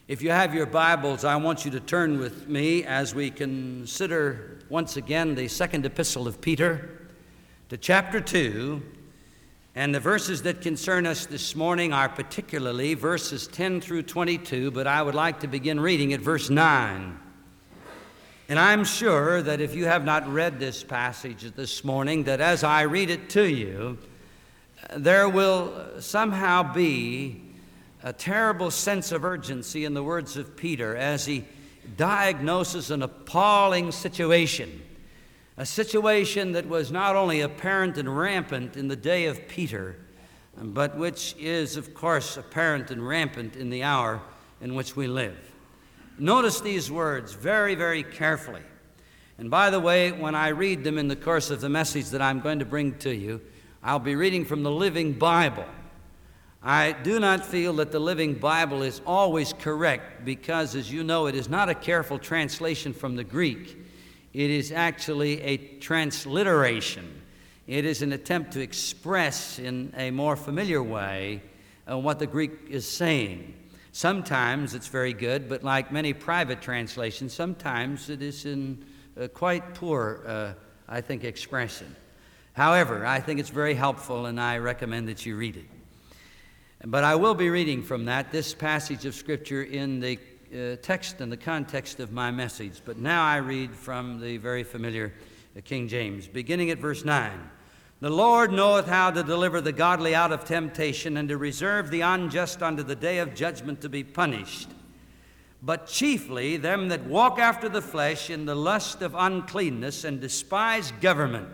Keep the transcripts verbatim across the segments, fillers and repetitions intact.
If you have your Bibles, I want you to turn with me as we consider once again the second epistle of Peter to chapter two. And the verses that concern us this morning are particularly verses ten through twenty-two, but I would like to begin reading at verse nine. And I'm sure that if you have not read this passage this morning, that as I read it to you, there will somehow be a terrible sense of urgency in the words of Peter as he diagnoses an appalling situation, a situation that was not only apparent and rampant in the day of Peter, but which is, of course, apparent and rampant in the hour in which we live. Notice these words very, very carefully. And by the way, when I read them in the course of the message that I'm going to bring to you, I'll be reading from the Living Bible. I do not feel that the Living Bible is always correct because, as you know, it is not a careful translation from the Greek. It is actually a transliteration. It is an attempt to express in a more familiar way uh, what the Greek is saying. Sometimes it's very good, but like many private translations, sometimes it is in uh, quite poor, uh, I think, expression. However, I think it's very helpful, and I recommend that you read it. But I will be reading from that, this passage of Scripture in the uh, text and the context of my message. But now I read from the very familiar uh, King James, beginning at verse nine. The Lord knoweth how to deliver the godly out of temptation, and to reserve the unjust unto the day of judgment to be punished. But chiefly them that walk after the flesh in the lust of uncleanness, and despise government.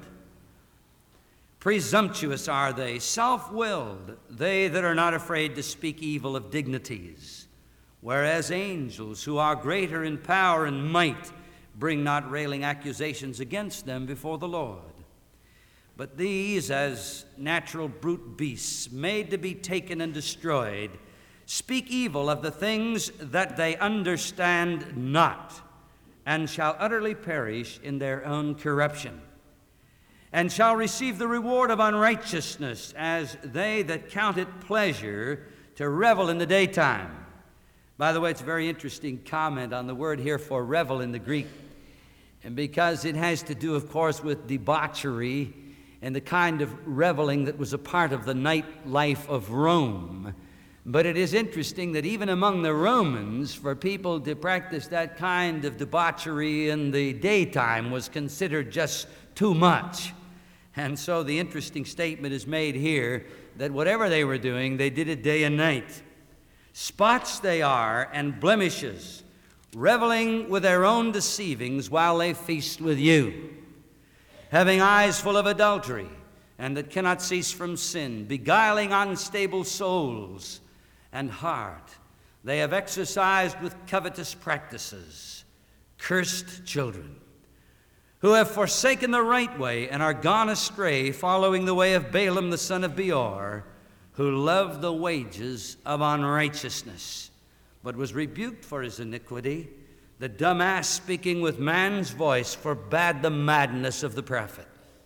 Presumptuous are they, self-willed, they that are not afraid to speak evil of dignities, whereas angels, who are greater in power and might, bring not railing accusations against them before the Lord. But these, as natural brute beasts, made to be taken and destroyed, speak evil of the things that they understand not, and shall utterly perish in their own corruption, and shall receive the reward of unrighteousness, as they that count it pleasure to revel in the daytime. By the way, it's a very interesting comment on the word here for revel in the Greek, and because it has to do, of course, with debauchery and the kind of reveling that was a part of the night life of Rome. But it is interesting that even among the Romans, for people to practice that kind of debauchery in the daytime was considered just too much. And so the interesting statement is made here that whatever they were doing, they did it day and night. Spots they are and blemishes, reveling with their own deceivings while they feast with you, having eyes full of adultery, and that cannot cease from sin, beguiling unstable souls and heart. They have exercised with covetous practices, cursed children, who have forsaken the right way and are gone astray, following the way of Balaam the son of Beor, who loved the wages of unrighteousness, but was rebuked for his iniquity. The dumb ass, speaking with man's voice, forbade the madness of the prophet.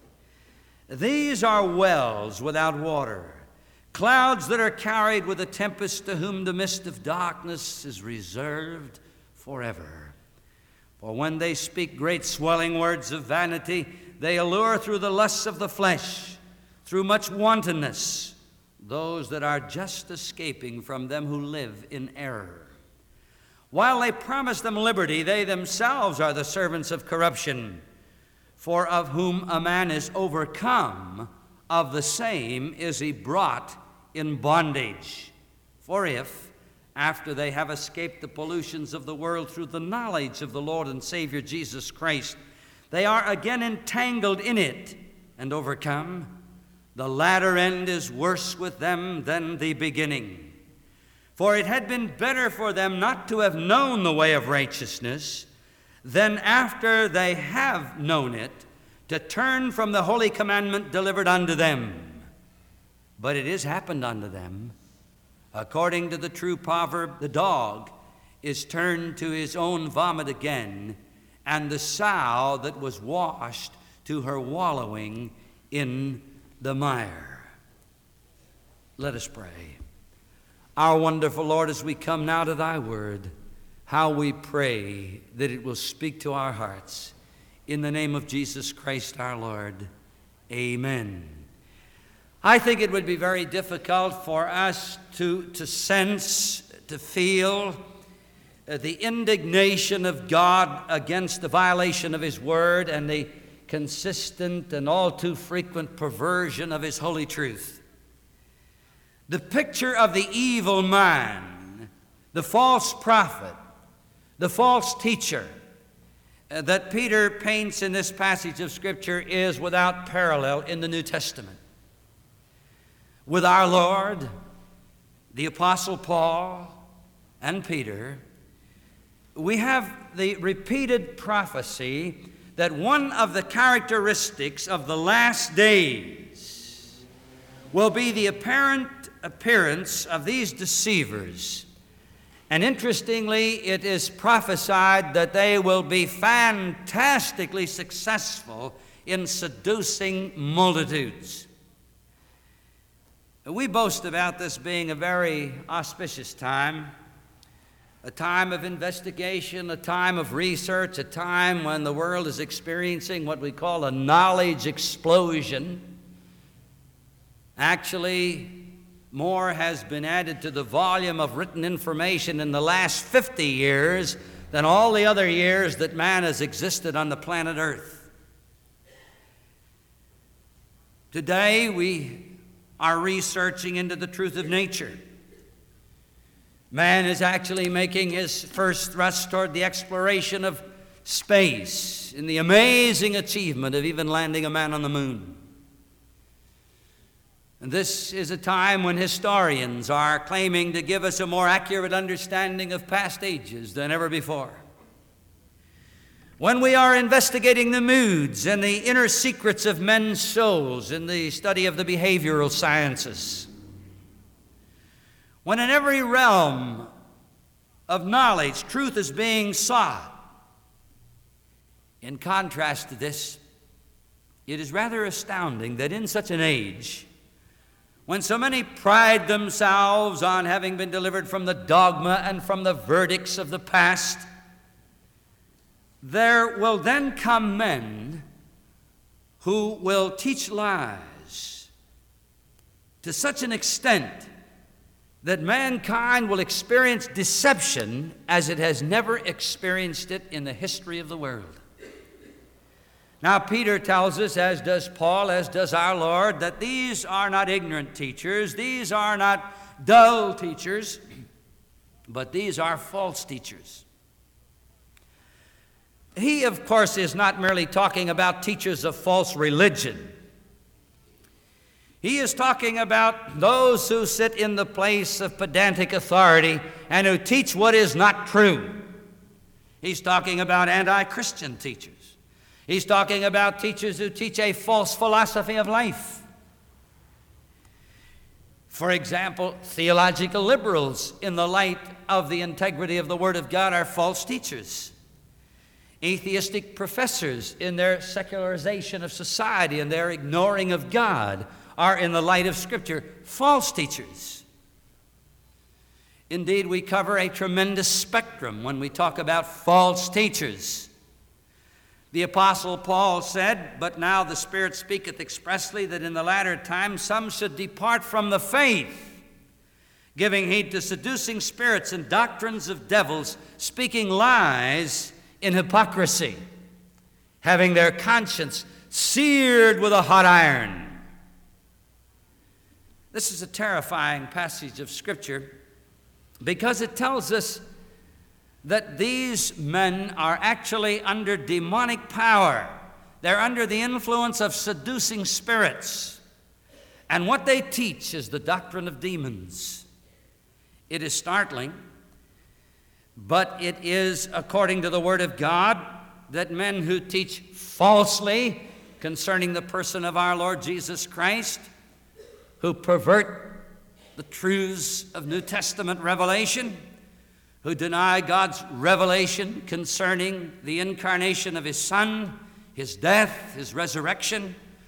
These are wells without water, clouds that are carried with a tempest, to whom the mist of darkness is reserved forever. For when they speak great swelling words of vanity, they allure through the lusts of the flesh, through much wantonness, those that are just escaping from them who live in error. While they promise them liberty, they themselves are the servants of corruption. For of whom a man is overcome, of the same is he brought in bondage. For if, after they have escaped the pollutions of the world through the knowledge of the Lord and Savior Jesus Christ, they are again entangled in it and overcome, the latter end is worse with them than the beginning. For it had been better for them not to have known the way of righteousness than, after they have known it, to turn from the holy commandment delivered unto them. But it is happened unto them, according to the true proverb, the dog is turned to his own vomit again, and the sow that was washed to her wallowing in the mire. Let us pray. Our wonderful Lord, as we come now to thy word, how we pray that it will speak to our hearts. In the name of Jesus Christ our Lord, amen. I think it would be very difficult for us to, to sense, to feel uh, the indignation of God against the violation of his word and the consistent and all too frequent perversion of his holy truth. The picture of the evil man, the false prophet, the false teacher uh, that Peter paints in this passage of Scripture is without parallel in the New Testament. With our Lord, the Apostle Paul, and Peter, we have the repeated prophecy that one of the characteristics of the last days will be the apparent appearance of these deceivers. And interestingly, it is prophesied that they will be fantastically successful in seducing multitudes. We boast about this being a very auspicious time, a time of investigation, a time of research, a time when the world is experiencing what we call a knowledge explosion. Actually, more has been added to the volume of written information in the last fifty years than all the other years that man has existed on the planet Earth. Today, we are researching into the truth of nature. Man is actually making his first thrust toward the exploration of space in the amazing achievement of even landing a man on the moon. And this is a time when historians are claiming to give us a more accurate understanding of past ages than ever before. When we are investigating the moods and the inner secrets of men's souls in the study of the behavioral sciences. When in every realm of knowledge, truth is being sought. In contrast to this, it is rather astounding that in such an age, when so many pride themselves on having been delivered from the dogma and from the verdicts of the past, there will then come men who will teach lies to such an extent that mankind will experience deception as it has never experienced it in the history of the world. Now, Peter tells us, as does Paul, as does our Lord, that these are not ignorant teachers, these are not dull teachers, but these are false teachers. He, of course, is not merely talking about teachers of false religion. He is talking about those who sit in the place of pedantic authority and who teach what is not true. He's talking about anti-Christian teachers. He's talking about teachers who teach a false philosophy of life. For example, theological liberals, in the light of the integrity of the Word of God, are false teachers. Atheistic professors, in their secularization of society and their ignoring of God, are, in the light of Scripture, false teachers. Indeed, we cover a tremendous spectrum when we talk about false teachers. The Apostle Paul said, "But now the Spirit speaketh expressly that in the latter times some should depart from the faith, giving heed to seducing spirits and doctrines of devils, speaking lies in hypocrisy, having their conscience seared with a hot iron." This is a terrifying passage of Scripture because it tells us that these men are actually under demonic power. They're under the influence of seducing spirits. And what they teach is the doctrine of demons. It is startling, but it is, according to the Word of God, that men who teach falsely concerning the person of our Lord Jesus Christ, who pervert the truths of New Testament revelation, who deny God's revelation concerning the incarnation of His Son, His death, His resurrection,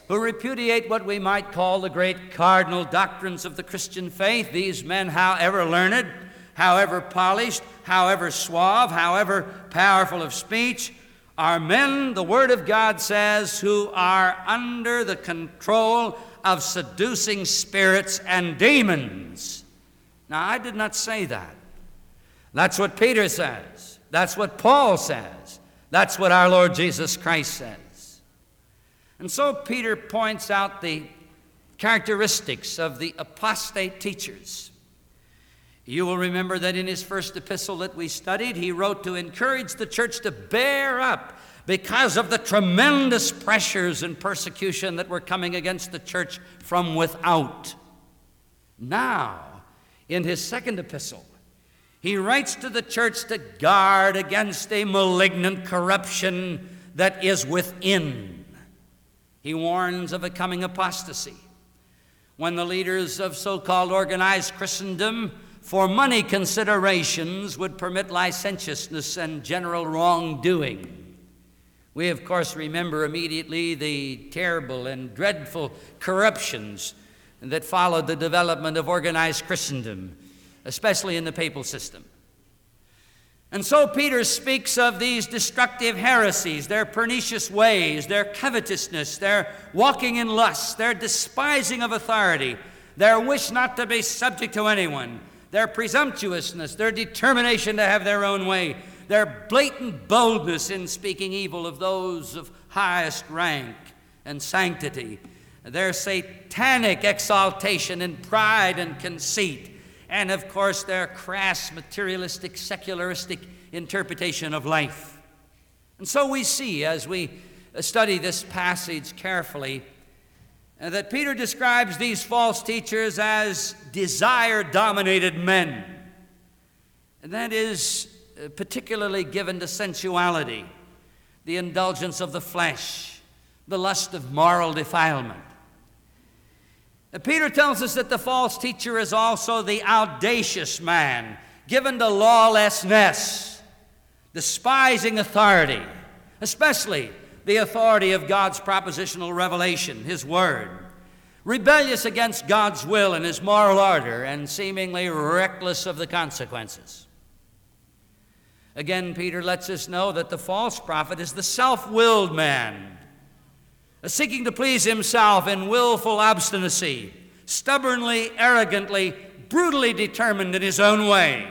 who repudiate what we might call the great cardinal doctrines of the Christian faith. These men, however learned, however polished, however suave, however powerful of speech, are men, the Word of God says, who are under the control of seducing spirits and demons. Now, I did not say that. That's what Peter says. That's what Paul says. That's what our Lord Jesus Christ says. And so Peter points out the characteristics of the apostate teachers. You will remember that in his first epistle that we studied, he wrote to encourage the church to bear up because of the tremendous pressures and persecution that were coming against the church from without. Now, in his second epistle, he writes to the church to guard against a malignant corruption that is within. He warns of a coming apostasy when the leaders of so-called organized Christendom, for money considerations, would permit licentiousness and general wrongdoing. We, of course, remember immediately the terrible and dreadful corruptions that followed the development of organized Christendom, especially in the papal system. And so Peter speaks of these destructive heresies, their pernicious ways, their covetousness, their walking in lust, their despising of authority, their wish not to be subject to anyone, their presumptuousness, their determination to have their own way, their blatant boldness in speaking evil of those of highest rank and sanctity, their satanic exaltation in pride and conceit, and of course their crass, materialistic, secularistic interpretation of life. And so we see, as we study this passage carefully, uh, that Peter describes these false teachers as desire-dominated men. And that is uh, particularly given to sensuality, the indulgence of the flesh, the lust of moral defilement. Peter tells us that the false teacher is also the audacious man, given to lawlessness, despising authority, especially the authority of God's propositional revelation, His Word, rebellious against God's will and His moral order, and seemingly reckless of the consequences. Again, Peter lets us know that the false prophet is the self-willed man, seeking to please himself in willful obstinacy, stubbornly, arrogantly, brutally determined in his own way.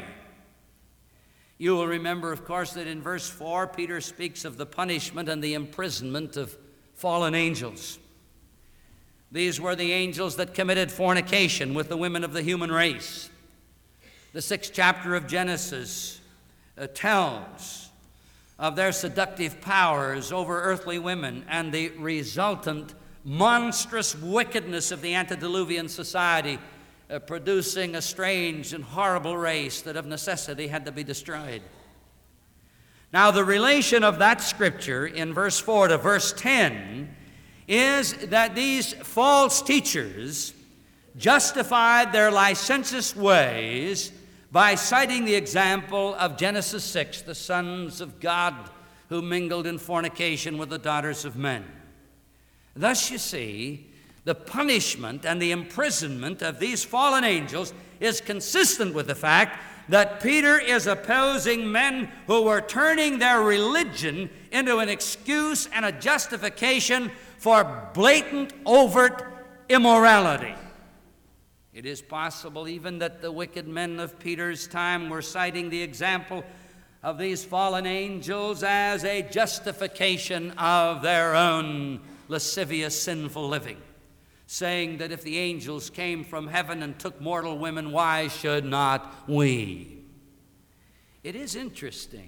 You will remember, of course, that in verse four, Peter speaks of the punishment and the imprisonment of fallen angels. These were the angels that committed fornication with the women of the human race. The sixth chapter of Genesis uh, tells of their seductive powers over earthly women and the resultant monstrous wickedness of the antediluvian society, uh, producing a strange and horrible race that of necessity had to be destroyed. Now, the relation of that scripture in verse four to verse ten is that these false teachers justified their licentious ways by citing the example of Genesis six, the sons of God who mingled in fornication with the daughters of men. Thus, you see, the punishment and the imprisonment of these fallen angels is consistent with the fact that Peter is opposing men who were turning their religion into an excuse and a justification for blatant, overt immorality. It is possible even that the wicked men of Peter's time were citing the example of these fallen angels as a justification of their own lascivious, sinful living, saying that if the angels came from heaven and took mortal women, why should not we? It is interesting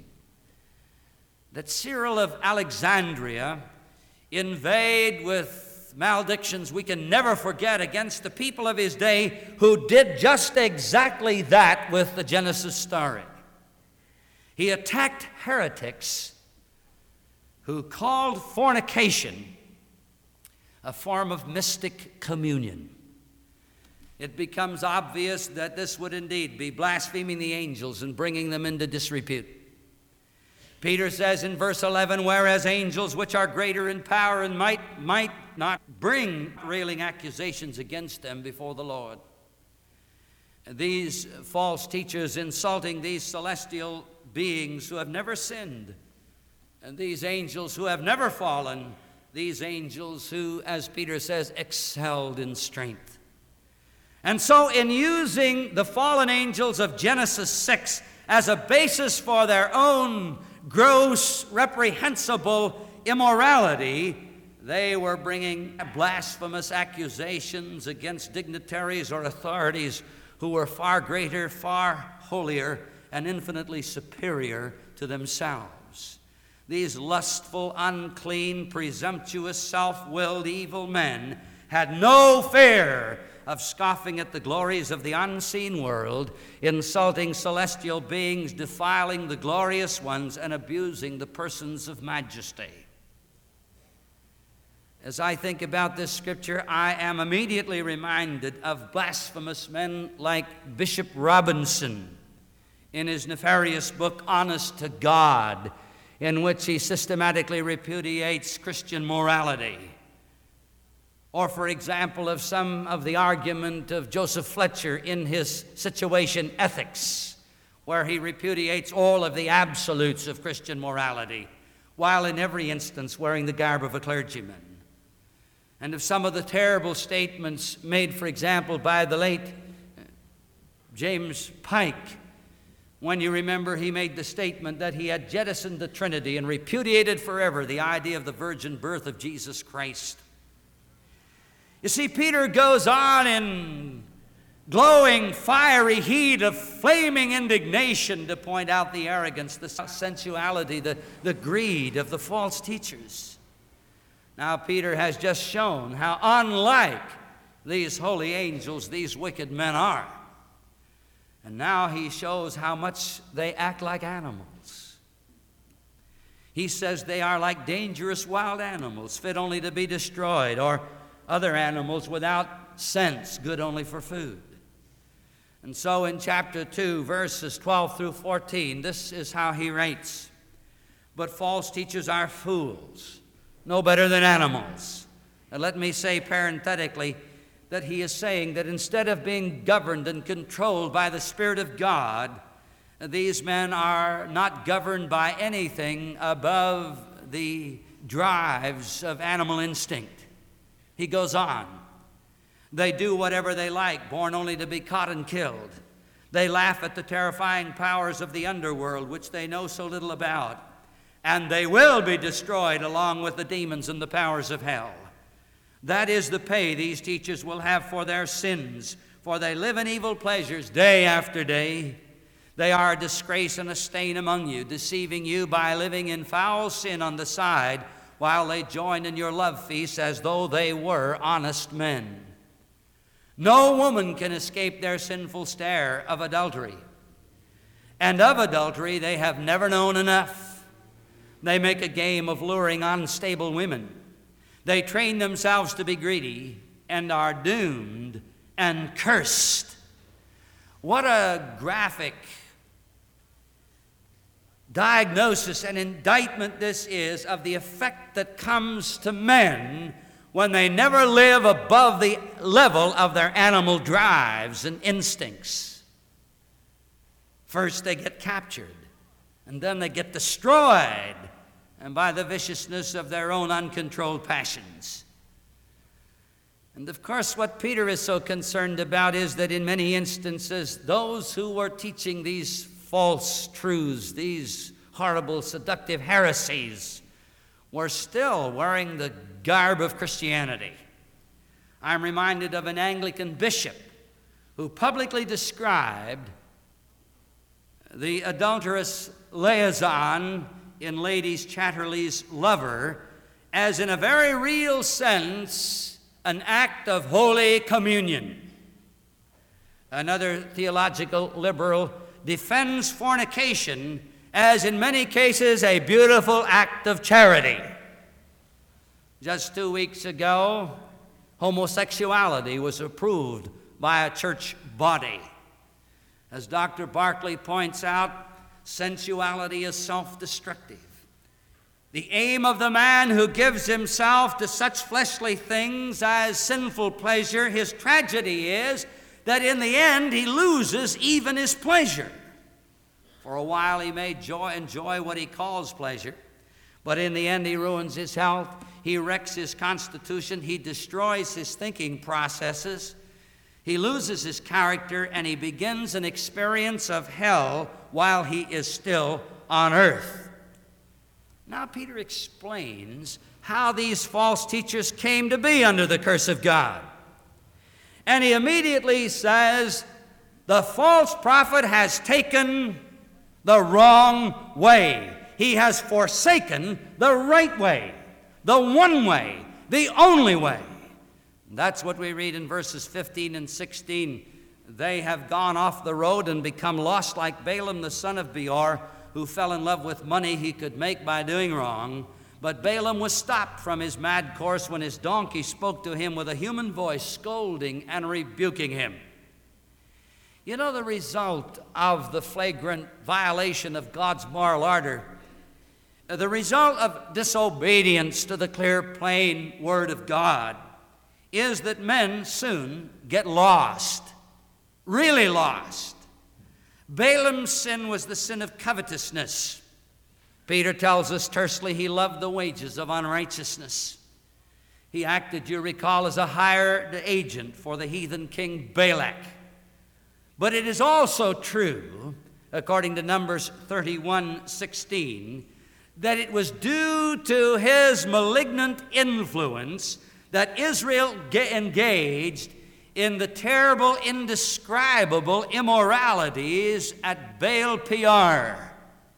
that Cyril of Alexandria inveighed with maledictions we can never forget against the people of his day who did just exactly that with the Genesis story. He attacked heretics who called fornication a form of mystic communion. It becomes obvious that this would indeed be blaspheming the angels and bringing them into disrepute. Peter says in verse eleven, whereas angels which are greater in power and might might not bring railing accusations against them before the Lord. These false teachers insulting these celestial beings who have never sinned, and these angels who have never fallen, these angels who, as Peter says, excelled in strength. And so in using the fallen angels of Genesis six as a basis for their own gross, reprehensible immorality, they were bringing blasphemous accusations against dignitaries or authorities who were far greater, far holier, and infinitely superior to themselves. These lustful, unclean, presumptuous, self-willed, evil men had no fear of scoffing at the glories of the unseen world, insulting celestial beings, defiling the glorious ones, and abusing the persons of majesty. As I think about this scripture, I am immediately reminded of blasphemous men like Bishop Robinson in his nefarious book, Honest to God, in which he systematically repudiates Christian morality. Or, for example, of some of the argument of Joseph Fletcher in his Situation Ethics, where he repudiates all of the absolutes of Christian morality, while in every instance wearing the garb of a clergyman. And of some of the terrible statements made, for example, by the late James Pike, when you remember he made the statement that he had jettisoned the Trinity and repudiated forever the idea of the virgin birth of Jesus Christ. You see, Peter goes on in glowing, fiery heat of flaming indignation to point out the arrogance, the sensuality, the, the greed of the false teachers. Now, Peter has just shown how unlike these holy angels these wicked men are. And now he shows how much they act like animals. He says they are like dangerous wild animals, fit only to be destroyed, or other animals without sense, good only for food. And so in chapter two, verses twelve through fourteen, this is how he writes. But false teachers are fools, no better than animals. And let me say parenthetically that he is saying that instead of being governed and controlled by the Spirit of God, these men are not governed by anything above the drives of animal instinct. He goes on. They do whatever they like, born only to be caught and killed. They laugh at the terrifying powers of the underworld, which they know so little about. And they will be destroyed along with the demons and the powers of hell. That is the pay these teachers will have for their sins, for they live in evil pleasures day after day. They are a disgrace and a stain among you, deceiving you by living in foul sin on the side, while they join in your love feasts as though they were honest men. No woman can escape their sinful stare of adultery. And of adultery they have never known enough. They make a game of luring unstable women. They train themselves to be greedy and are doomed and cursed. What a graphic diagnosis and indictment this is of the effect that comes to men when they never live above the level of their animal drives and instincts. First they get captured, and then they get destroyed, and by the viciousness of their own uncontrolled passions. And of course, what Peter is so concerned about is that in many instances, those who were teaching these false truths, these horrible, seductive heresies, were still wearing the garb of Christianity. I'm reminded of an Anglican bishop who publicly described the adulterous liaison in Lady Chatterley's Lover as, in a very real sense, an act of Holy Communion. Another theological liberal defends fornication as, in many cases, a beautiful act of charity. Just two weeks ago, homosexuality was approved by a church body. As Doctor Barclay points out, sensuality is self-destructive. The aim of the man who gives himself to such fleshly things as sinful pleasure, his tragedy is that in the end he loses even his pleasure. For a while he may joy, enjoy what he calls pleasure, but in the end he ruins his health, he wrecks his constitution, he destroys his thinking processes, he loses his character, and he begins an experience of hell while he is still on earth. Now Peter explains how these false teachers came to be under the curse of God. And he immediately says, the false prophet has taken the wrong way. He has forsaken the right way, the one way, the only way. That's what we read in verses fifteen and sixteen. They have gone off the road and become lost like Balaam the son of Beor, who fell in love with money he could make by doing wrong. But Balaam was stopped from his mad course when his donkey spoke to him with a human voice, scolding and rebuking him. You know, the result of the flagrant violation of God's moral order, the result of disobedience to the clear, plain word of God, is that men soon get lost, really lost. Balaam's sin was the sin of covetousness. Peter tells us tersely he loved the wages of unrighteousness. He acted, you recall, as a hired agent for the heathen king Balak. But it is also true, according to Numbers thirty-one sixteen, that it was due to his malignant influence that Israel engaged in the terrible, indescribable immoralities at Baal Peor.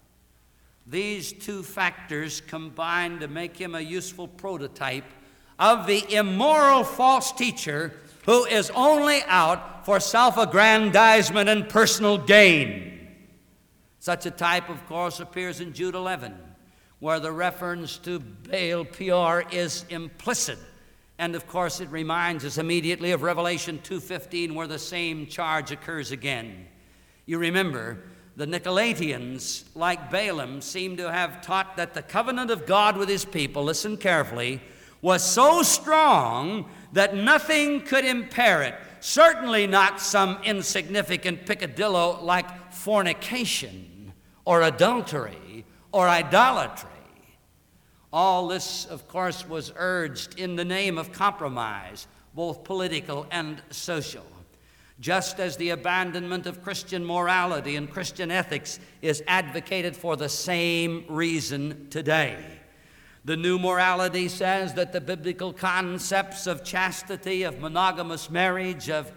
These two factors combined to make him a useful prototype of the immoral false teacher who is only out for self-aggrandizement and personal gain. Such a type, of course, appears in Jude eleven, where the reference to Baal Peor is implicit. And, of course, it reminds us immediately of Revelation two fifteen, where the same charge occurs again. You remember, the Nicolaitans, like Balaam, seem to have taught that the covenant of God with his people, listen carefully, was so strong that nothing could impair it, certainly not some insignificant peccadillo like fornication or adultery or idolatry. All this, of course, was urged in the name of compromise, both political and social, just as the abandonment of Christian morality and Christian ethics is advocated for the same reason today. The new morality says that the biblical concepts of chastity, of monogamous marriage, of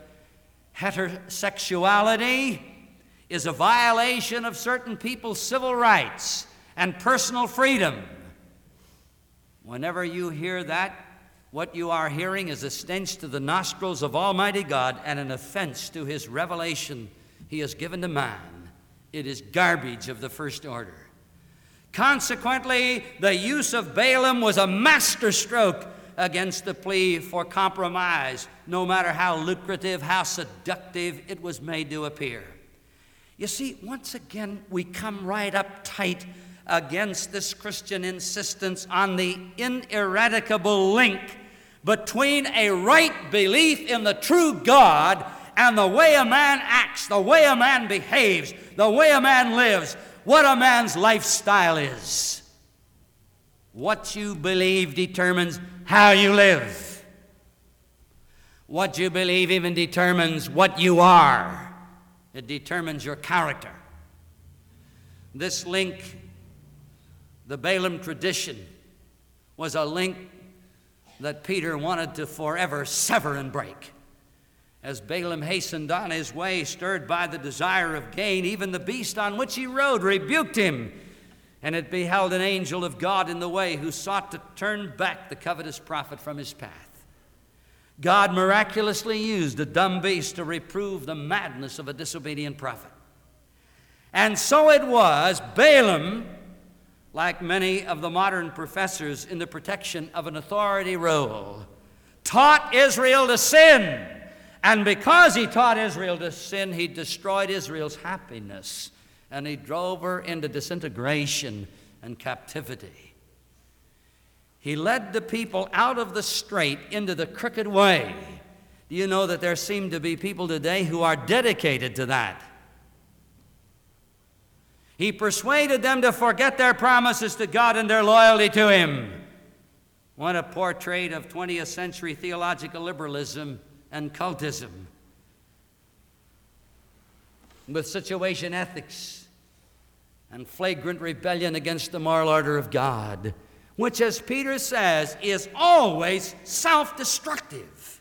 heterosexuality is a violation of certain people's civil rights and personal freedom. Whenever you hear that, what you are hearing is a stench to the nostrils of Almighty God and an offense to his revelation he has given to man. It is garbage of the first order. Consequently, the use of Balaam was a masterstroke against the plea for compromise, no matter how lucrative, how seductive it was made to appear. You see, once again, we come right up tight against this Christian insistence on the ineradicable link between a right belief in the true God and the way a man acts, the way a man behaves, the way a man lives, what a man's lifestyle is. What you believe determines how you live. What you believe even determines what you are. It determines your character. This link, the Balaam tradition, was a link that Peter wanted to forever sever and break. As Balaam hastened on his way, stirred by the desire of gain, even the beast on which he rode rebuked him, and it beheld an angel of God in the way who sought to turn back the covetous prophet from his path. God miraculously used a dumb beast to reprove the madness of a disobedient prophet. And so it was, Balaam, like many of the modern professors in the protection of an authority role, taught Israel to sin. And because he taught Israel to sin, he destroyed Israel's happiness, and he drove her into disintegration and captivity. He led the people out of the straight into the crooked way. Do you know that there seem to be people today who are dedicated to that? He persuaded them to forget their promises to God and their loyalty to Him. What a portrait of twentieth century theological liberalism and cultism, with situation ethics and flagrant rebellion against the moral order of God, which, as Peter says, is always self-destructive.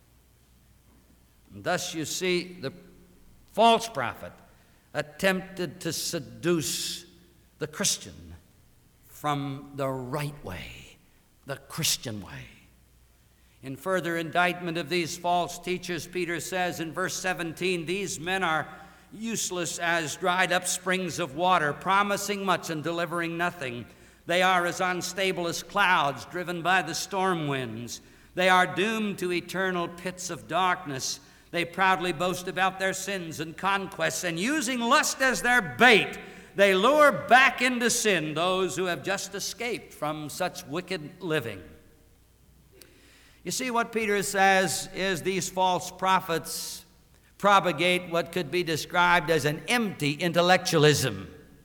And thus you see the false prophet attempted to seduce the Christian from the right way, the Christian way. In further indictment of these false teachers, Peter says in verse seventeen, these men are useless as dried up springs of water, promising much and delivering nothing. They are as unstable as clouds driven by the storm winds. They are doomed to eternal pits of darkness. They proudly boast about their sins and conquests, and using lust as their bait, they lure back into sin those who have just escaped from such wicked living. You see, what Peter says is these false prophets propagate what could be described as an empty intellectualism.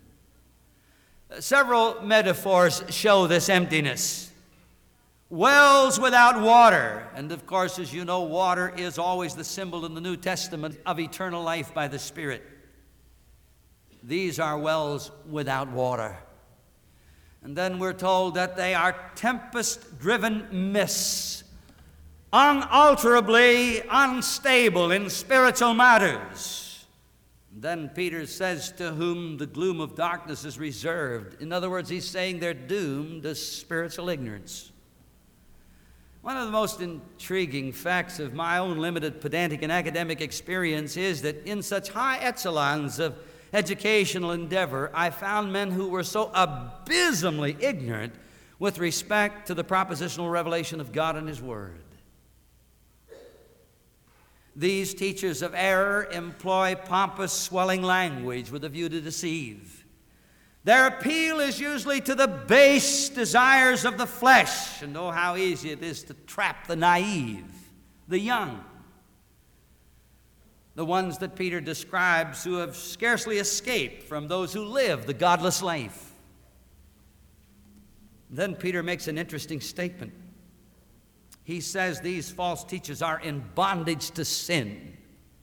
Several metaphors show this emptiness. Wells without water. And of course, as you know, water is always the symbol in the New Testament of eternal life by the Spirit. These are wells without water. And then we're told that they are tempest-driven mists, unalterably unstable in spiritual matters. And then Peter says, to whom the gloom of darkness is reserved. In other words, he's saying they're doomed to spiritual ignorance. One of the most intriguing facts of my own limited pedantic and academic experience is that in such high echelons of educational endeavor, I found men who were so abysmally ignorant with respect to the propositional revelation of God and His Word. These teachers of error employ pompous, swelling language with a view to deceive. Their appeal is usually to the base desires of the flesh. And oh, how easy it is to trap the naive, the young, the ones that Peter describes who have scarcely escaped from those who live the godless life. Then Peter makes an interesting statement. He says these false teachers are in bondage to sin.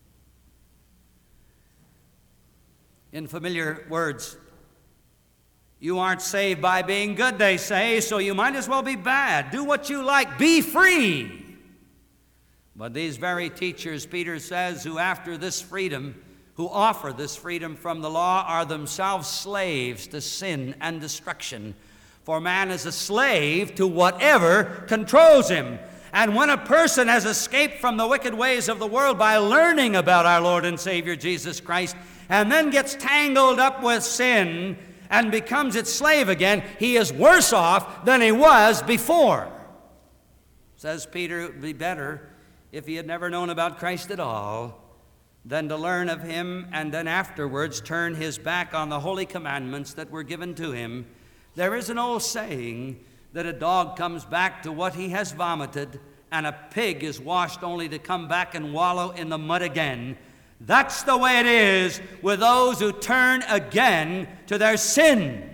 In familiar words, you aren't saved by being good, they say, so you might as well be bad. Do what you like. Be free. But these very teachers, Peter says, who after this freedom, who offer this freedom from the law, are themselves slaves to sin and destruction. For man is a slave to whatever controls him. And when a person has escaped from the wicked ways of the world by learning about our Lord and Savior Jesus Christ, and then gets tangled up with sin and becomes its slave again, he is worse off than he was before. Says Peter, it would be better if he had never known about Christ at all than to learn of Him and then afterwards turn his back on the holy commandments that were given to him. There is an old saying that a dog comes back to what he has vomited, and a pig is washed only to come back and wallow in the mud again. That's the way it is with those who turn again to their sin.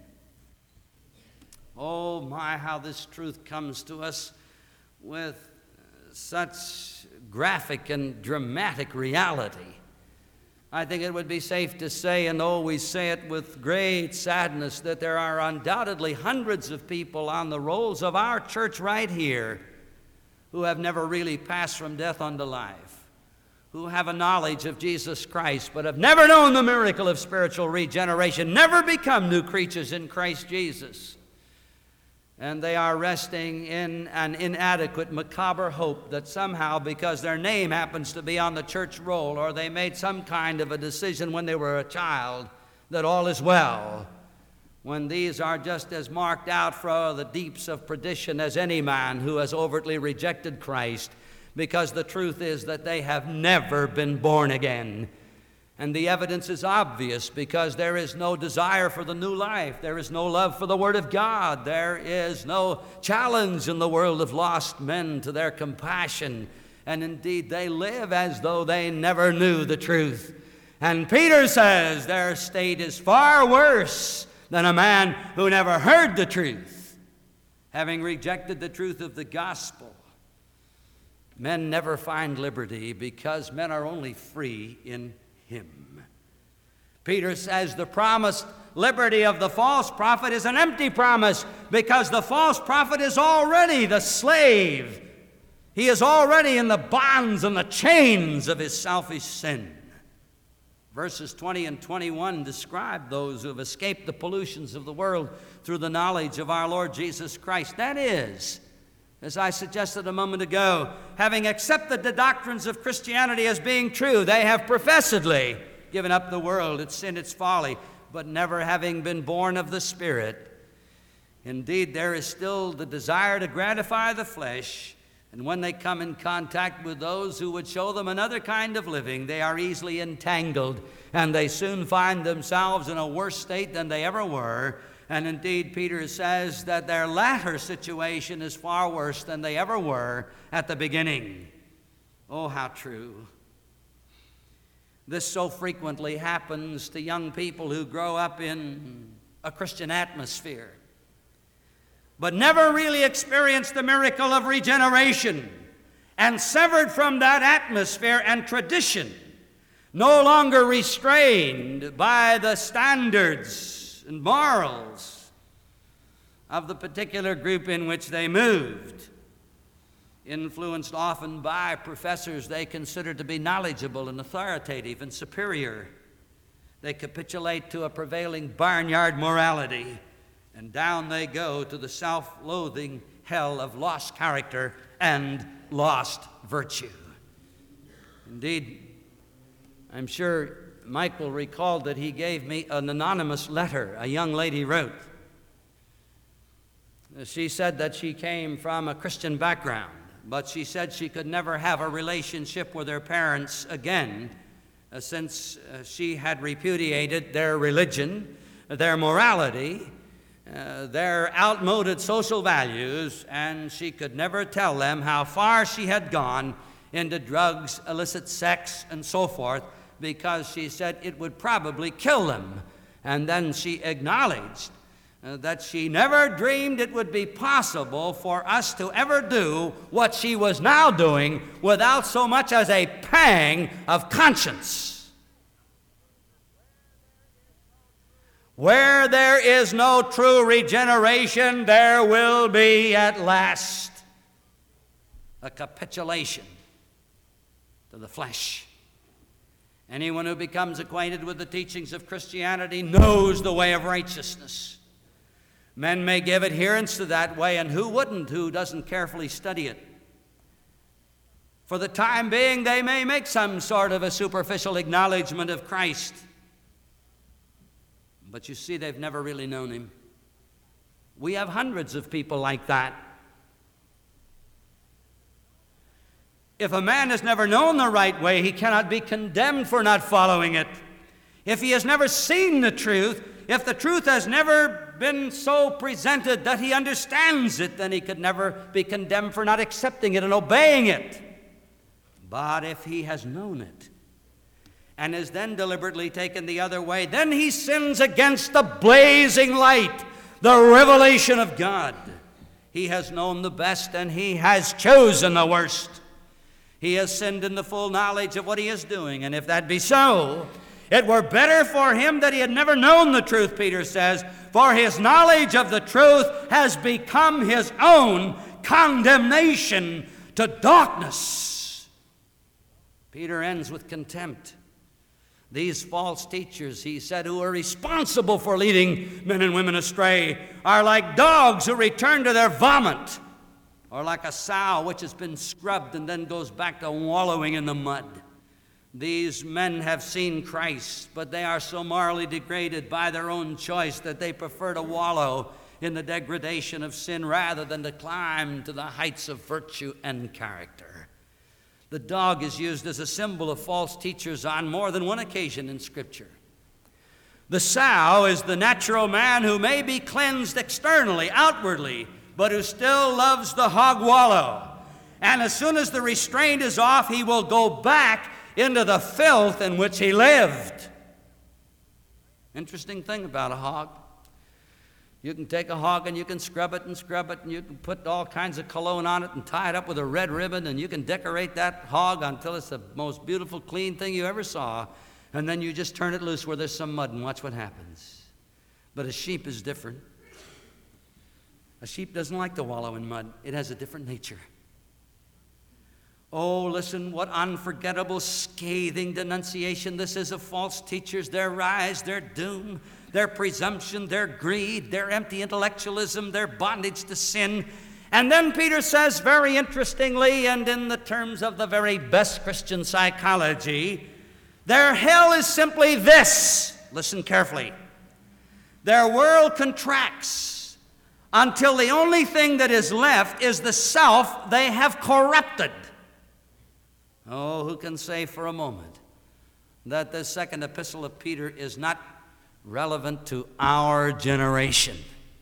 Oh my, how this truth comes to us with such graphic and dramatic reality. I think it would be safe to say, and though we say it with great sadness, that there are undoubtedly hundreds of people on the rolls of our church right here who have never really passed from death unto life, who have a knowledge of Jesus Christ, but have never known the miracle of spiritual regeneration, never become new creatures in Christ Jesus. And they are resting in an inadequate, macabre hope that somehow, because their name happens to be on the church roll, or they made some kind of a decision when they were a child, that all is well, when these are just as marked out for the deeps of perdition as any man who has overtly rejected Christ, because the truth is that they have never been born again. And the evidence is obvious, because there is no desire for the new life. There is no love for the Word of God. There is no challenge in the world of lost men to their compassion. And indeed, they live as though they never knew the truth. And Peter says their state is far worse than a man who never heard the truth, having rejected the truth of the gospel. Men never find liberty, because men are only free in Him. Peter says the promised liberty of the false prophet is an empty promise, because the false prophet is already the slave. He is already in the bonds and the chains of his selfish sin. Verses twenty and twenty-one describe those who have escaped the pollutions of the world through the knowledge of our Lord Jesus Christ. That is, as I suggested a moment ago, having accepted the doctrines of Christianity as being true, they have professedly given up the world, its sin, its folly, but never having been born of the Spirit. Indeed, there is still the desire to gratify the flesh, and when they come in contact with those who would show them another kind of living, they are easily entangled, and they soon find themselves in a worse state than they ever were. And indeed, Peter says that their latter situation is far worse than they ever were at the beginning. Oh, how true. This so frequently happens to young people who grow up in a Christian atmosphere, but never really experience the miracle of regeneration, and severed from that atmosphere and tradition, no longer restrained by the standards and morals of the particular group in which they moved, influenced often by professors they consider to be knowledgeable and authoritative and superior. They capitulate to a prevailing barnyard morality, and down they go to the self-loathing hell of lost character and lost virtue. Indeed, I'm sure Mike will recall that he gave me an anonymous letter a young lady wrote. She said that she came from a Christian background, but she said she could never have a relationship with her parents again, uh, since uh, she had repudiated their religion, their morality, uh, their outmoded social values, and she could never tell them how far she had gone into drugs, illicit sex, and so forth, because she said it would probably kill them. And then she acknowledged uh, that she never dreamed it would be possible for us to ever do what she was now doing without so much as a pang of conscience. Where there is no true regeneration, there will be at last a capitulation to the flesh. Anyone who becomes acquainted with the teachings of Christianity knows the way of righteousness. Men may give adherence to that way, and who wouldn't, who doesn't carefully study it? For the time being, they may make some sort of a superficial acknowledgement of Christ. But you see, they've never really known Him. We have hundreds of people like that. If a man has never known the right way, he cannot be condemned for not following it. If he has never seen the truth, if the truth has never been so presented that he understands it, then he could never be condemned for not accepting it and obeying it. But if he has known it and is then deliberately taken the other way, then he sins against the blazing light, the revelation of God. He has known the best and he has chosen the worst. He has sinned in the full knowledge of what he is doing, and if that be so, it were better for him that he had never known the truth, Peter says, for his knowledge of the truth has become his own condemnation to darkness. Peter ends with contempt. These false teachers, he said, who are responsible for leading men and women astray, are like dogs who return to their vomit, or like a sow which has been scrubbed and then goes back to wallowing in the mud. These men have seen Christ, but they are so morally degraded by their own choice that they prefer to wallow in the degradation of sin rather than to climb to the heights of virtue and character. The The dog is used as a symbol of false teachers on more than one occasion in Scripture. The sow is the natural man who may be cleansed externally, outwardly, but who still loves the hog wallow. And as soon as the restraint is off, he will go back into the filth in which he lived. Interesting thing about a hog. You can take a hog and you can scrub it and scrub it, and you can put all kinds of cologne on it and tie it up with a red ribbon, and you can decorate that hog until it's the most beautiful, clean thing you ever saw. And then you just turn it loose where there's some mud and watch what happens. But a sheep is different. A sheep doesn't like to wallow in mud. It has a different nature. Oh, listen, what unforgettable, scathing denunciation this is of false teachers, their rise, their doom, their presumption, their greed, their empty intellectualism, their bondage to sin. And then Peter says, very interestingly, and in the terms of the very best Christian psychology, their hell is simply this. Listen carefully. Their world contracts until the only thing that is left is the self they have corrupted. Oh, who can say for a moment that the second epistle of Peter is not relevant to our generation?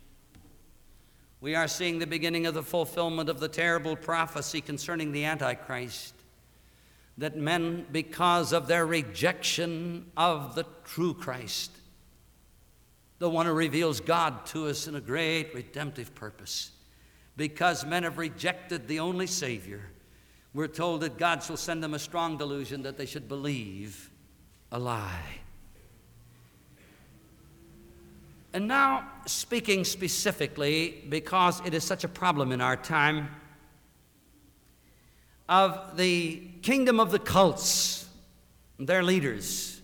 We are seeing the beginning of the fulfillment of the terrible prophecy concerning the Antichrist, that men, because of their rejection of the true Christ, the one who reveals God to us in a great redemptive purpose, because men have rejected the only Savior, we're told that God shall send them a strong delusion that they should believe a lie. And now, speaking specifically, because it is such a problem in our time, of the kingdom of the cults, their leaders.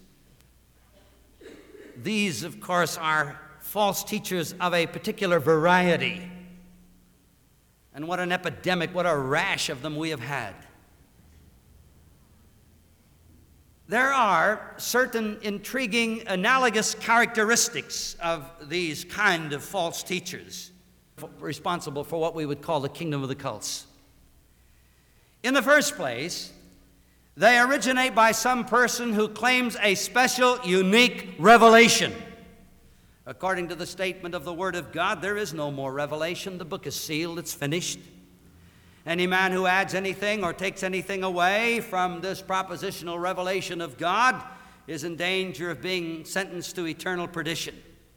These, of course, are false teachers of a particular variety. And what an epidemic, what a rash of them we have had. There are certain intriguing, analogous characteristics of these kind of false teachers responsible for what we would call the kingdom of the cults. In the first place, they originate by some person who claims a special, unique revelation. According to the statement of the Word of God, there is no more revelation. The book is sealed. It's finished. Any man who adds anything or takes anything away from this propositional revelation of God is in danger of being sentenced to eternal perdition.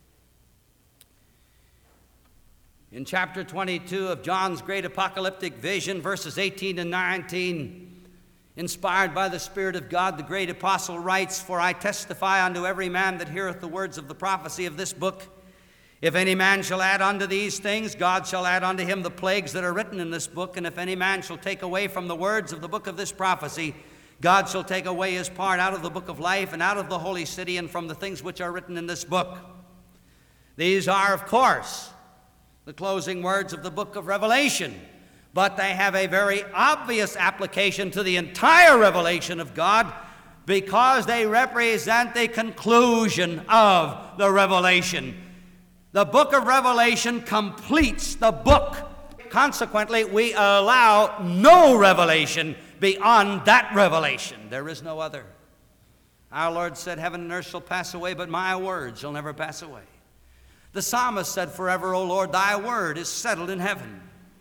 In chapter twenty-two of John's great apocalyptic vision, verses eighteen and nineteen, inspired by the Spirit of God, the great apostle writes, "For I testify unto every man that heareth the words of the prophecy of this book, if any man shall add unto these things, God shall add unto him the plagues that are written in this book. And if any man shall take away from the words of the book of this prophecy, God shall take away his part out of the book of life and out of the holy city and from the things which are written in this book." These are, of course, the closing words of the book of Revelation, but they have a very obvious application to the entire revelation of God because they represent the conclusion of the revelation. The book of Revelation completes the book. Consequently, we allow no revelation beyond that revelation. There is no other. Our Lord said, "Heaven and earth shall pass away, but my word shall never pass away." The psalmist said, "Forever, O Lord, thy word is settled in heaven."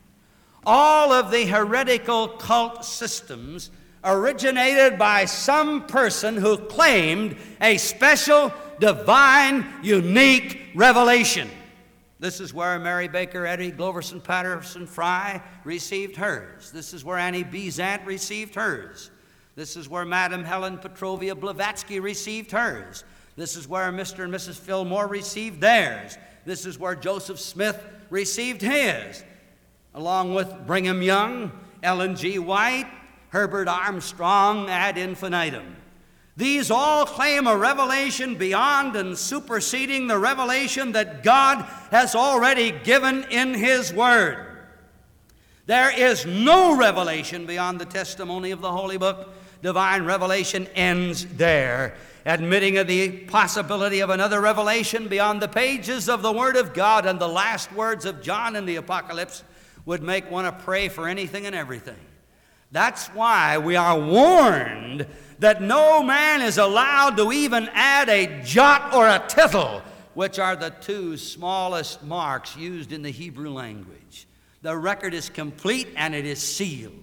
All of the heretical cult systems originated by some person who claimed a special, divine, unique revelation. This is where Mary Baker Eddy, Gloverson Patterson Fry received hers. This is where Annie Besant received hers. This is where Madame Helen Petrovia Blavatsky received hers. This is where Mister and Missus Fillmore received theirs. This is where Joseph Smith received his, along with Brigham Young, Ellen G. White, Herbert Armstrong ad infinitum. These all claim a revelation beyond and superseding the revelation that God has already given in His Word. There is no revelation beyond the testimony of the Holy Book. Divine revelation ends there, admitting of the possibility of another revelation beyond the pages of the Word of God, and the last words of John in the Apocalypse would make one to pray for anything and everything. That's why we are warned that no man is allowed to even add a jot or a tittle, which are the two smallest marks used in the Hebrew language. The record is complete and it is sealed.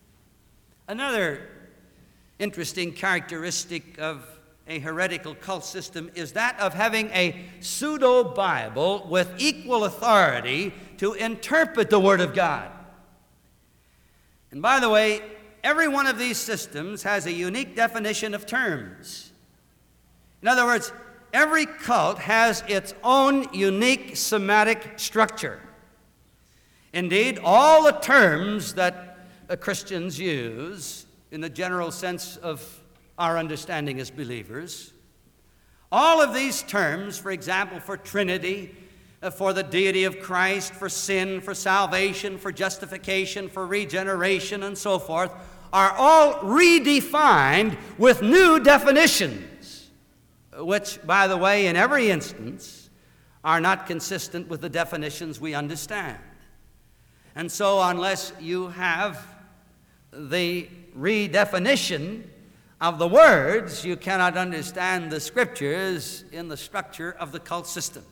Another interesting characteristic of a heretical cult system is that of having a pseudo-Bible with equal authority to interpret the Word of God. And by the way, every one of these systems has a unique definition of terms. In other words, every cult has its own unique semantic structure. Indeed, all the terms that uh, Christians use in the general sense of our understanding as believers, all of these terms, for example, for Trinity, uh, for the deity of Christ, for sin, for salvation, for justification, for regeneration, and so forth, are all redefined with new definitions, which, by the way, in every instance, are not consistent with the definitions we understand. And so, unless you have the redefinition of the words, you cannot understand the Scriptures in the structure of the cult system.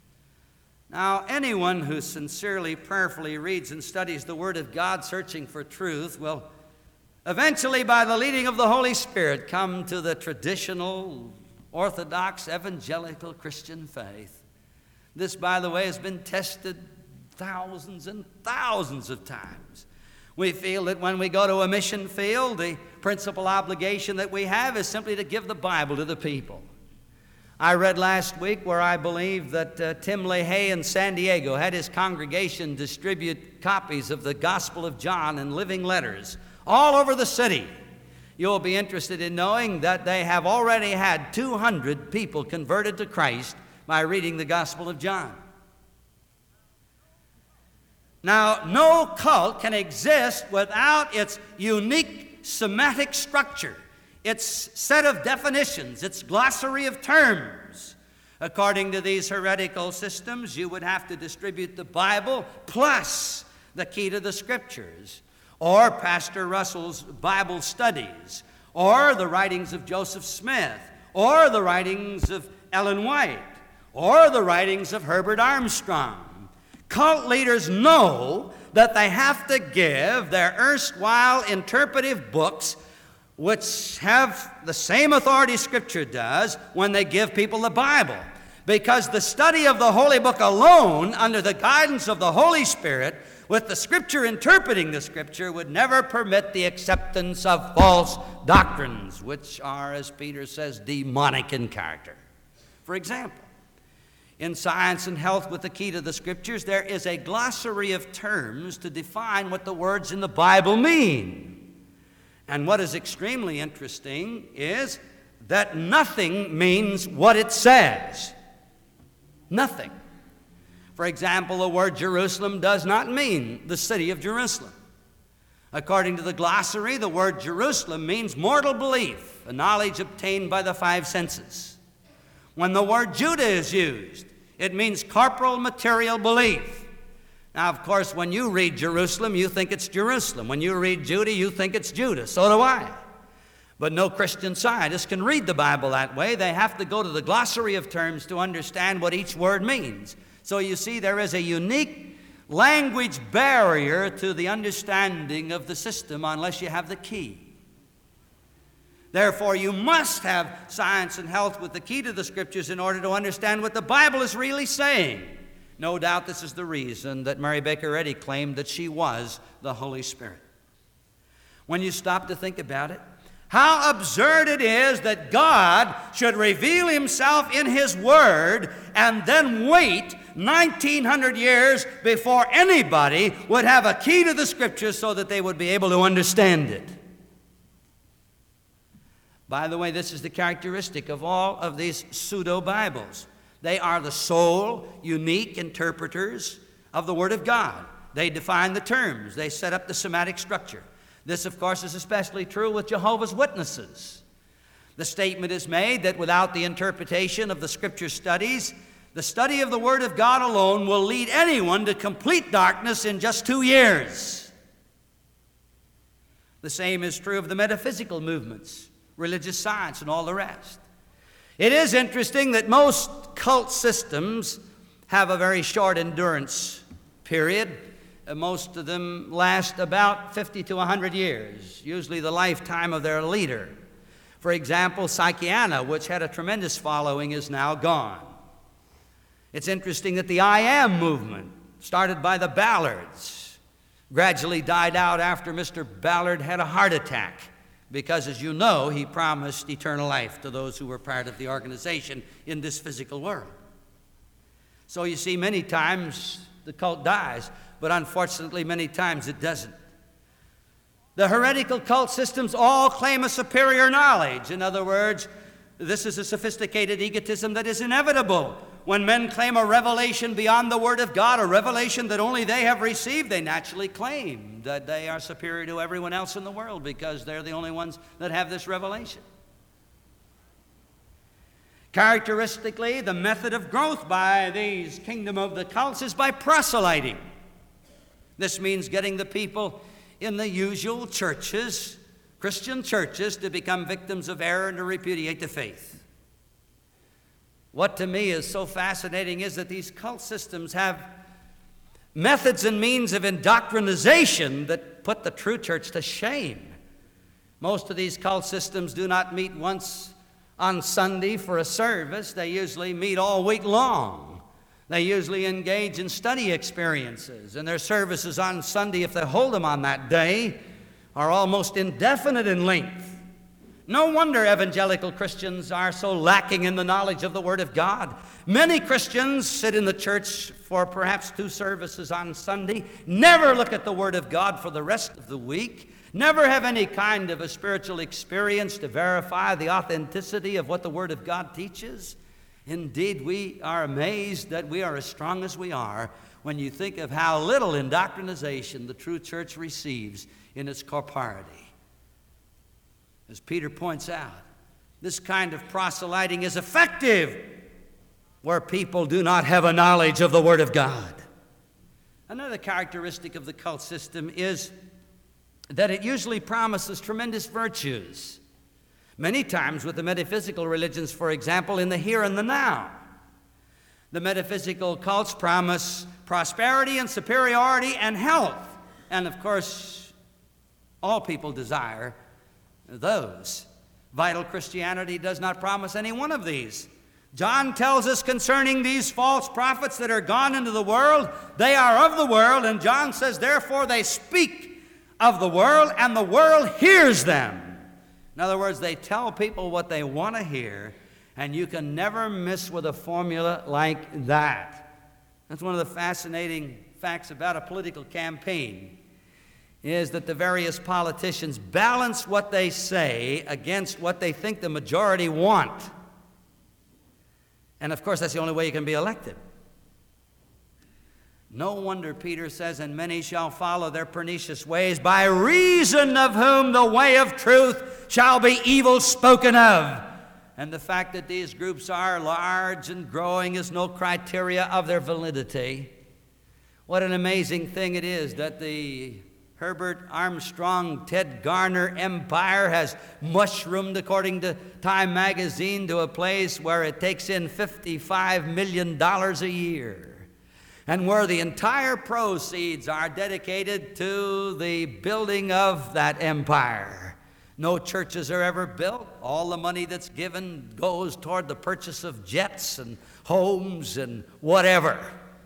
Now, anyone who sincerely, prayerfully reads and studies the Word of God, searching for truth, will eventually, by the leading of the Holy Spirit, come to the traditional, orthodox, evangelical Christian faith. This, by the way, has been tested thousands and thousands of times. We feel that when we go to a mission field, the principal obligation that we have is simply to give the Bible to the people. I read last week where I believe that uh, Tim LaHaye in San Diego had his congregation distribute copies of the Gospel of John in living letters all over the city. You'll be interested in knowing that they have already had two hundred people converted to Christ by reading the Gospel of John. Now, no cult can exist without its unique semantic structure, its set of definitions, its glossary of terms. According to these heretical systems, you would have to distribute the Bible plus the key to the Scriptures, or Pastor Russell's Bible studies, or the writings of Joseph Smith, or the writings of Ellen White, or the writings of Herbert Armstrong. Cult leaders know that they have to give their erstwhile interpretive books, which have the same authority Scripture does, when they give people the Bible. Because the study of the Holy Book alone, under the guidance of the Holy Spirit, with the Scripture interpreting the Scripture, would never permit the acceptance of false doctrines, which are, as Peter says, demonic in character. For example, in Science and Health with the Key to the Scriptures, there is a glossary of terms to define what the words in the Bible mean. And what is extremely interesting is that nothing means what it says. Nothing. For example, the word Jerusalem does not mean the city of Jerusalem. According to the glossary, the word Jerusalem means mortal belief, a knowledge obtained by the five senses. When the word Judah is used, it means corporal material belief. Now, of course, when you read Jerusalem, you think it's Jerusalem. When you read Judah, you think it's Judah. So do I. But no Christian scientist can read the Bible that way. They have to go to the glossary of terms to understand what each word means. So you see, there is a unique language barrier to the understanding of the system unless you have the key. Therefore, you must have Science and Health with the Key to the Scriptures in order to understand what the Bible is really saying. No doubt this is the reason that Mary Baker Eddy claimed that she was the Holy Spirit. When you stop to think about it, how absurd it is that God should reveal Himself in His Word and then wait nineteen hundred years before anybody would have a key to the Scriptures so that they would be able to understand it. By the way, this is the characteristic of all of these pseudo-Bibles. They are the sole, unique interpreters of the Word of God. They define the terms. They set up the semantic structure. This, of course, is especially true with Jehovah's Witnesses. The statement is made that without the interpretation of the Scripture studies, the study of the Word of God alone will lead anyone to complete darkness in just two years. The same is true of the metaphysical movements, religious science, and all the rest. It is interesting that most cult systems have a very short endurance period. Uh, most of them last about fifty to one hundred years, usually the lifetime of their leader. For example, Psychiana, which had a tremendous following, is now gone. It's interesting that the I Am movement, started by the Ballards, gradually died out after Mister Ballard had a heart attack, because, as you know, he promised eternal life to those who were part of the organization in this physical world. So you see, many times the cult dies, but unfortunately many times it doesn't. The heretical cult systems all claim a superior knowledge. In other words, this is a sophisticated egotism that is inevitable. When men claim a revelation beyond the Word of God, a revelation that only they have received, they naturally claim that they are superior to everyone else in the world because they're the only ones that have this revelation. Characteristically, the method of growth by these kingdom of the cults is by proselyting. This means getting the people in the usual churches, Christian churches, to become victims of error and to repudiate the faith. What to me is so fascinating is that these cult systems have methods and means of indoctrination that put the true church to shame. Most of these cult systems do not meet once on Sunday for a service. They usually meet all week long. They usually engage in study experiences, and their services on Sunday, if they hold them on that day, are almost indefinite in length. No wonder evangelical Christians are so lacking in the knowledge of the Word of God. Many Christians sit in the church for perhaps two services on Sunday, never look at the Word of God for the rest of the week, never have any kind of a spiritual experience to verify the authenticity of what the Word of God teaches. Indeed, we are amazed that we are as strong as we are when you think of how little indoctrination the true church receives in its corpority. As Peter points out, this kind of proselyting is effective where people do not have a knowledge of the Word of God. Another characteristic of the cult system is that it usually promises tremendous virtues. Many times with the metaphysical religions, for example, in the here and the now. The metaphysical cults promise prosperity and superiority and health. And of course, all people desire those. Vital Christianity does not promise any one of these. John tells us concerning these false prophets that are gone into the world, they are of the world, and John says, therefore they speak of the world, and the world hears them. In other words, they tell people what they want to hear, and you can never miss with a formula like that. That's one of the fascinating facts about a political campaign, is that the various politicians balance what they say against what they think the majority want. And of course, that's the only way you can be elected. No wonder Peter says, and many shall follow their pernicious ways, by reason of whom the way of truth shall be evil spoken of. And the fact that these groups are large and growing is no criteria of their validity. What an amazing thing it is that the Herbert Armstrong, Ted Garner empire has mushroomed, according to Time magazine, to a place where it takes in fifty-five million dollars a year, and where the entire proceeds are dedicated to the building of that empire. No churches are ever built. All the money that's given goes toward the purchase of jets and homes and whatever.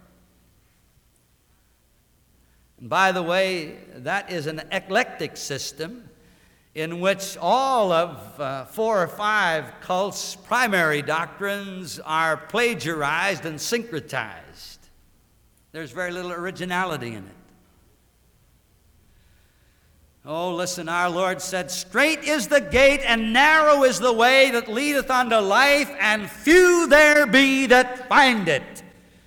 And by the way, that is an eclectic system in which all of uh, four or five cults' primary doctrines are plagiarized and syncretized. There's very little originality in it. Oh, listen, our Lord said, straight is the gate and narrow is the way that leadeth unto life, and few there be that find it.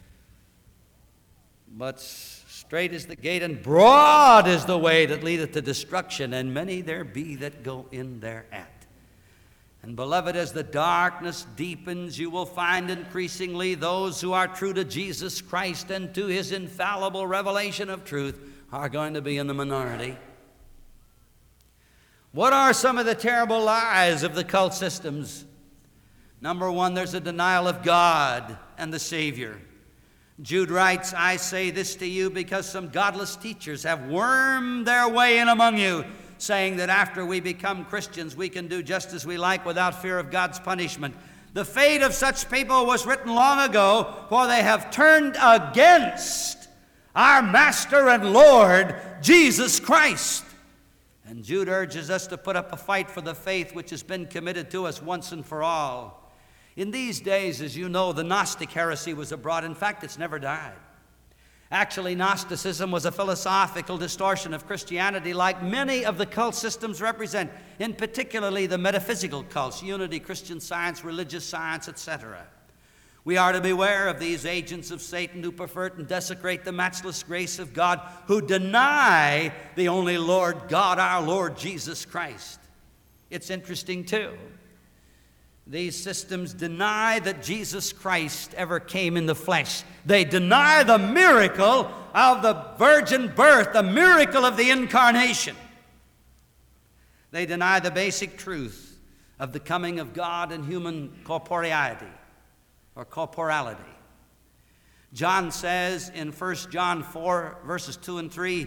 But straight is the gate and broad is the way that leadeth to destruction, and many there be that go in thereat. And beloved, as the darkness deepens, you will find increasingly those who are true to Jesus Christ and to his infallible revelation of truth are going to be in the minority. What are some of the terrible lies of the cult systems? Number one, there's a denial of God and the Savior. Jude writes, I say this to you because some godless teachers have wormed their way in among you, saying that after we become Christians, we can do just as we like without fear of God's punishment. The fate of such people was written long ago, for they have turned against our Master and Lord, Jesus Christ. And Jude urges us to put up a fight for the faith which has been committed to us once and for all. In these days, as you know, the Gnostic heresy was abroad. In fact, it's never died. Actually, Gnosticism was a philosophical distortion of Christianity like many of the cult systems represent, in particularly the metaphysical cults, unity, Christian Science, religious science, et cetera. We are to beware of these agents of Satan who pervert and desecrate the matchless grace of God, who deny the only Lord God, our Lord Jesus Christ. It's interesting, too. These systems deny that Jesus Christ ever came in the flesh. They deny the miracle of the virgin birth, the miracle of the incarnation. They deny the basic truth of the coming of God in human corporeality or corporality. John says in First John four, verses two and three,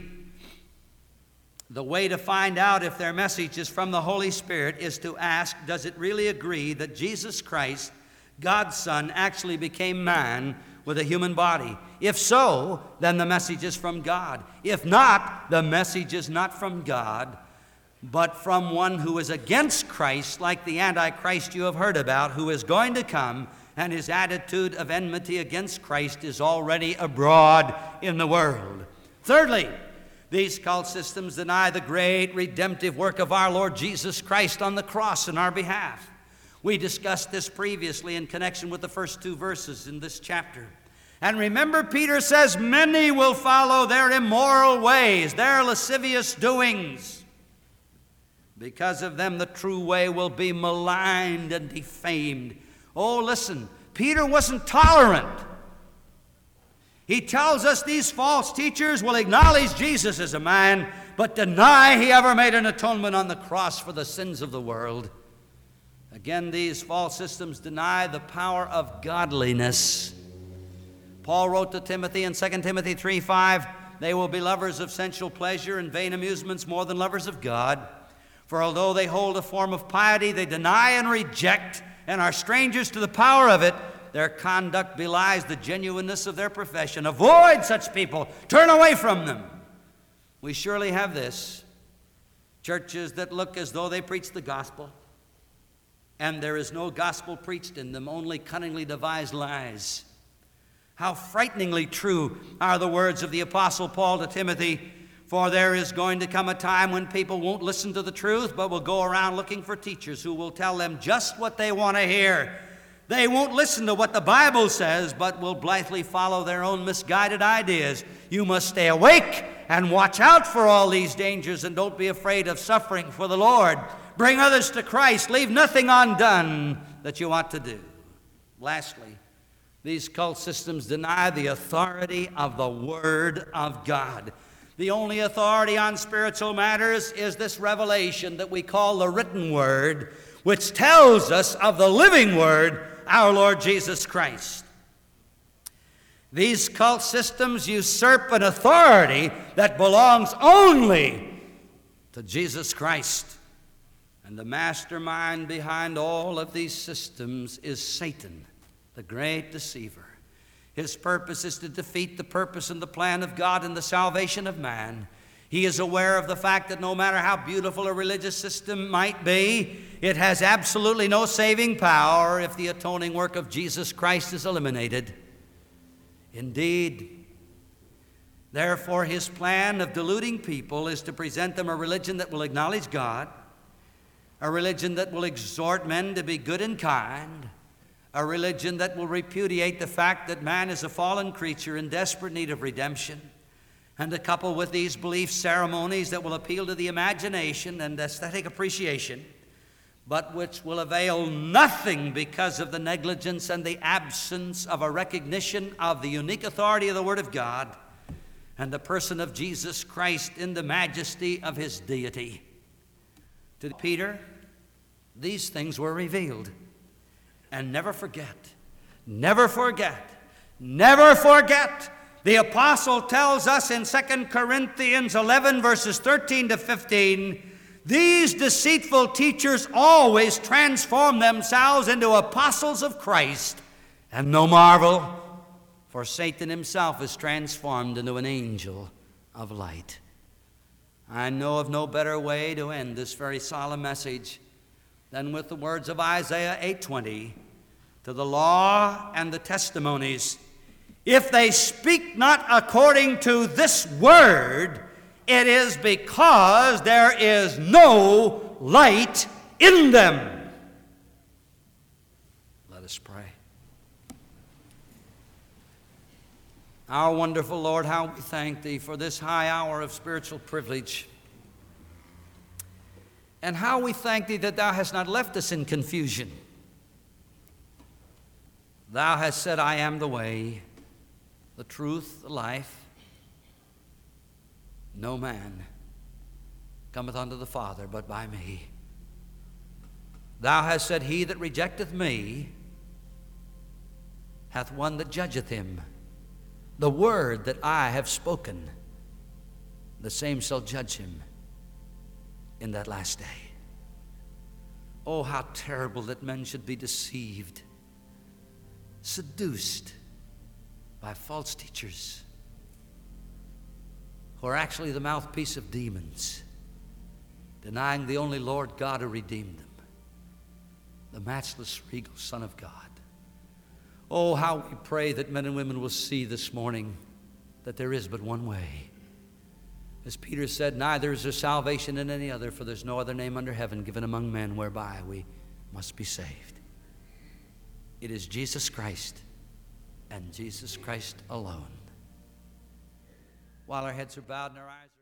the way to find out if their message is from the Holy Spirit is to ask, does it really agree that Jesus Christ, God's Son, actually became man with a human body? If so, then the message is from God. If not, the message is not from God, but from one who is against Christ, like the Antichrist you have heard about, who is going to come, and his attitude of enmity against Christ is already abroad in the world. Thirdly, these cult systems deny the great redemptive work of our Lord Jesus Christ on the cross in our behalf. We discussed this previously in connection with the first two verses in this chapter. And remember, Peter says, many will follow their immoral ways, their lascivious doings. Because of them, the true way will be maligned and defamed. Oh, listen, Peter wasn't tolerant. He tells us these false teachers will acknowledge Jesus as a man, but deny he ever made an atonement on the cross for the sins of the world. Again, these false systems deny the power of godliness. Paul wrote to Timothy in Second Timothy three five, they will be lovers of sensual pleasure and vain amusements more than lovers of God. For although they hold a form of piety, they deny and reject and are strangers to the power of it. Their conduct belies the genuineness of their profession. Avoid such people. Turn away from them. We surely have this. Churches that look as though they preach the gospel, and there is no gospel preached in them, only cunningly devised lies. How frighteningly true are the words of the Apostle Paul to Timothy, for there is going to come a time when people won't listen to the truth, but will go around looking for teachers who will tell them just what they want to hear. They won't listen to what the Bible says, but will blithely follow their own misguided ideas. You must stay awake and watch out for all these dangers, and don't be afraid of suffering for the Lord. Bring others to Christ. Leave nothing undone that you ought to do. Lastly, these cult systems deny the authority of the Word of God. The only authority on spiritual matters is this revelation that we call the written Word, which tells us of the living Word, our Lord Jesus Christ. These cult systems usurp an authority that belongs only to Jesus Christ. And the mastermind behind all of these systems is Satan, the great deceiver. His purpose is to defeat the purpose and the plan of God in the salvation of man. He is aware of the fact that no matter how beautiful a religious system might be, it has absolutely no saving power if the atoning work of Jesus Christ is eliminated. Indeed, therefore, his plan of deluding people is to present them a religion that will acknowledge God, a religion that will exhort men to be good and kind, a religion that will repudiate the fact that man is a fallen creature in desperate need of redemption, and to couple with these belief ceremonies that will appeal to the imagination and aesthetic appreciation, but which will avail nothing because of the negligence and the absence of a recognition of the unique authority of the Word of God and the person of Jesus Christ in the majesty of his deity. To Peter, these things were revealed. And never forget, never forget, never forget. The apostle tells us in Second Corinthians eleven, verses thirteen to fifteen, these deceitful teachers always transform themselves into apostles of Christ. And no marvel, for Satan himself is transformed into an angel of light. I know of no better way to end this very solemn message than with the words of Isaiah eight twenty, to the law and the testimonies. If they speak not according to this word, it is because there is no light in them. Let us pray. Our wonderful Lord, how we thank Thee for this high hour of spiritual privilege. And how we thank Thee that Thou hast not left us in confusion. Thou hast said, I am the way, the truth, the life. No man cometh unto the Father but by me. Thou hast said, he that rejecteth me hath one that judgeth him. The word that I have spoken, the same shall judge him in that last day. Oh, how terrible that men should be deceived, seduced by false teachers who are actually the mouthpiece of demons, denying the only Lord God who redeemed them, the matchless, regal Son of God. Oh, how we pray that men and women will see this morning that there is but one way. As Peter said, neither is there salvation in any other, for there's no other name under heaven given among men whereby we must be saved. It is Jesus Christ and Jesus Christ alone. While our heads are bowed and our eyes